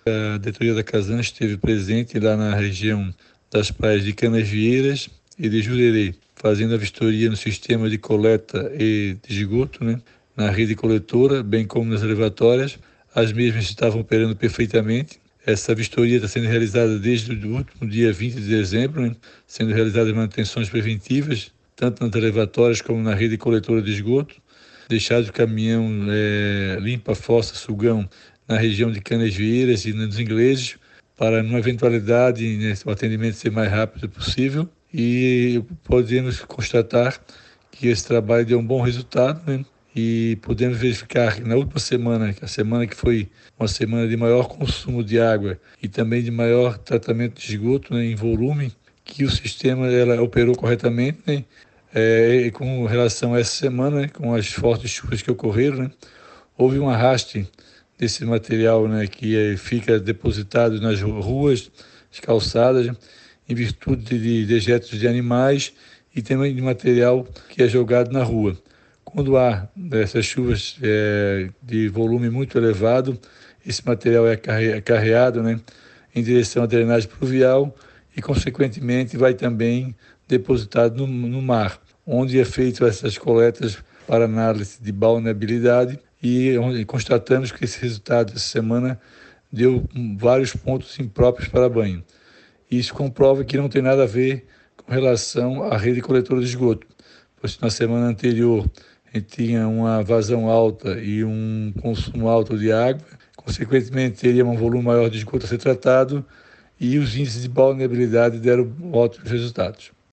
A diretoria da Casan esteve presente lá na região das praias de Canasvieiras e de Jurerê, fazendo a vistoria no sistema de coleta e de esgoto, né, na rede coletora, bem como nas elevatórias. As mesmas estavam operando perfeitamente. Essa vistoria está sendo realizada desde o último dia 20 de dezembro, né, sendo realizadas manutenções preventivas, tanto nas elevatórias como na rede coletora de esgoto. Deixado o caminhão limpa-fossa, sugão, na região de Canasvieiras e nos Ingleses, para, numa eventualidade, né, o atendimento ser mais rápido possível. E podemos constatar que esse trabalho deu um bom resultado, né? E podemos verificar que na última semana, a semana que foi uma semana de maior consumo de água e também de maior tratamento de esgoto, né, em volume, que o sistema ela operou corretamente, né? E com relação a essa semana, né, com as fortes chuvas que ocorreram, né, houve um arraste desse material, né, que fica depositado nas ruas, as calçadas, né, em virtude de dejetos de animais e também de material que é jogado na rua. Quando há essas chuvas de volume muito elevado, esse material é carreado, né, em direção à drenagem pluvial e, consequentemente, vai também depositado no mar, onde é feito essas coletas para análise de balneabilidade e onde constatamos que esse resultado essa semana deu vários pontos impróprios para banho. Isso comprova que não tem nada a ver com relação à rede coletora de esgoto, pois na semana anterior a gente tinha uma vazão alta e um consumo alto de água, consequentemente teria um volume maior de esgoto a ser tratado e os índices de balneabilidade deram ótimos resultados.